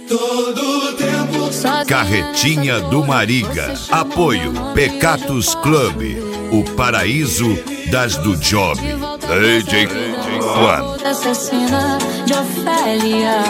todo tempo. Carretinha do Mariga. Apoio Pecatus Club, o paraíso das do job. DJ Juan. Assassina de Ofélia.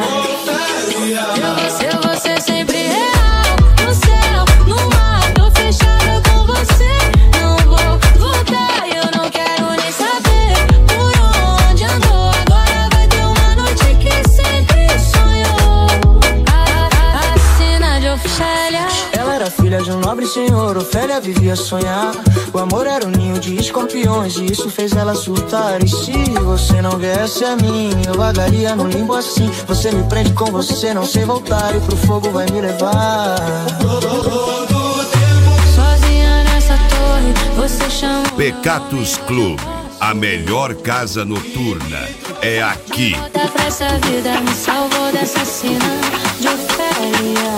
Se você sempre real, no céu, no mar, tô fechada com você. Não vou voltar, eu não quero nem saber por onde andou. Agora vai ter uma noite que sempre sonhou. Assassina de Ofélia. Ela era filha de um nobre senhor, Ofélia vivia a sonhar. O amor era um ninho de escorpiões e isso fez ela surtar. E se você não viesse a mim, eu vagaria no limbo assim. Você me prende com você, não sei voltar, e pro fogo vai me levar. Sozinha nessa torre, você chama Pecatus Club, a melhor casa noturna é aqui. da pra essa vida, me salvou dessa assassina de Ofélia.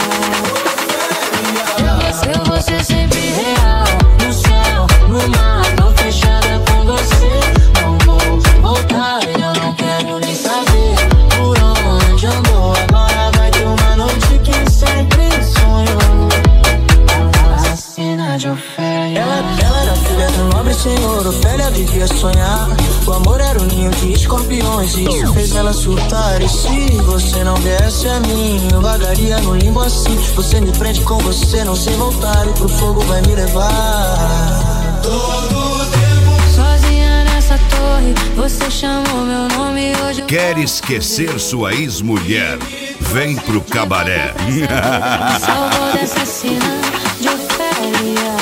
Eu vou ser sempre real, no céu, no mar, tô fechada com você. Não vou voltar, eu não quero nem saber por onde andou. Agora vai ter uma noite que sempre sonhou. Assassina de Ofélia. Ela era filha de um nobre senhor, Ofélia vivia a sonhar. O amor era um ninho de escorpiões e isso fez ela surtar. E se você não viesse a mim, eu vagaria no limbo assim. Você me prende com você, não sei voltar, e pro fogo vai me levar. Sozinha nessa torre, você chamou meu nome hoje. Quer esquecer sua ex-mulher? Vem pro cabaré. Salvou dessa assassina de Ofélia.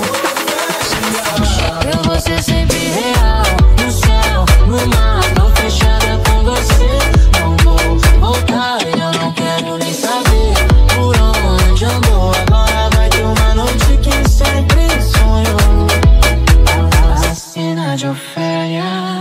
Eu vou ser sempre real, no céu, no mar, tô fechada com você. Não vou voltar, eu não quero nem saber por onde andou. Agora vai ter uma noite que sempre sonhou. Assassina de Ofélia.